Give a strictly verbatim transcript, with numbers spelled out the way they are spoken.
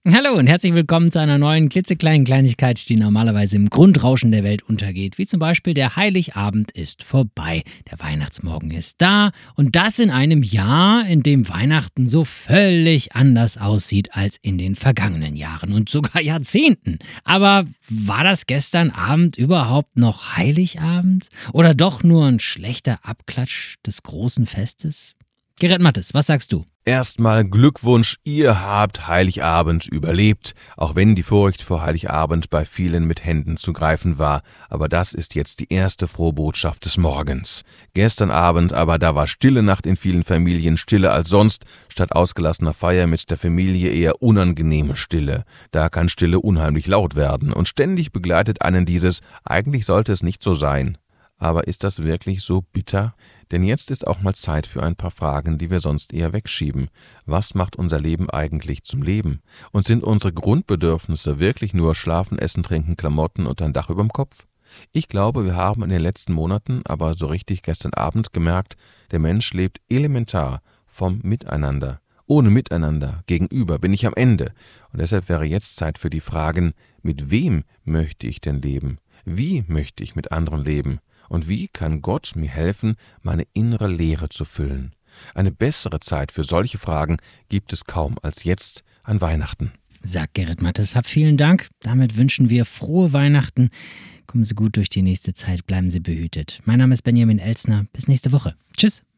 Hallo und herzlich willkommen zu einer neuen klitzekleinen Kleinigkeit, die normalerweise im Grundrauschen der Welt untergeht. Wie zum Beispiel der Heiligabend ist vorbei, der Weihnachtsmorgen ist da und das in einem Jahr, in dem Weihnachten so völlig anders aussieht als in den vergangenen Jahren und sogar Jahrzehnten. Aber war das gestern Abend überhaupt noch Heiligabend? Oder doch nur ein schlechter Abklatsch des großen Festes? Gerrit Mattes, was sagst du? Erstmal Glückwunsch, ihr habt Heiligabend überlebt, auch wenn die Furcht vor Heiligabend bei vielen mit Händen zu greifen war. Aber das ist jetzt die erste frohe Botschaft des Morgens. Gestern Abend aber, da war stille Nacht in vielen Familien, stiller als sonst, statt ausgelassener Feier mit der Familie eher unangenehme Stille. Da kann Stille unheimlich laut werden und ständig begleitet einen dieses, eigentlich sollte es nicht so sein. Aber ist das wirklich so bitter? Denn jetzt ist auch mal Zeit für ein paar Fragen, die wir sonst eher wegschieben. Was macht unser Leben eigentlich zum Leben? Und sind unsere Grundbedürfnisse wirklich nur Schlafen, Essen, Trinken, Klamotten und ein Dach überm Kopf? Ich glaube, wir haben in den letzten Monaten, aber so richtig gestern Abend gemerkt, der Mensch lebt elementar vom Miteinander. Ohne Miteinander, gegenüber, bin ich am Ende. Und deshalb wäre jetzt Zeit für die Fragen, mit wem möchte ich denn leben? Wie möchte ich mit anderen leben? Und wie kann Gott mir helfen, meine innere Leere zu füllen? Eine bessere Zeit für solche Fragen gibt es kaum als jetzt an Weihnachten. Sagt Gerrit Mattes, hab vielen Dank. Damit wünschen wir frohe Weihnachten. Kommen Sie gut durch die nächste Zeit, bleiben Sie behütet. Mein Name ist Benjamin Elsner. Bis nächste Woche. Tschüss.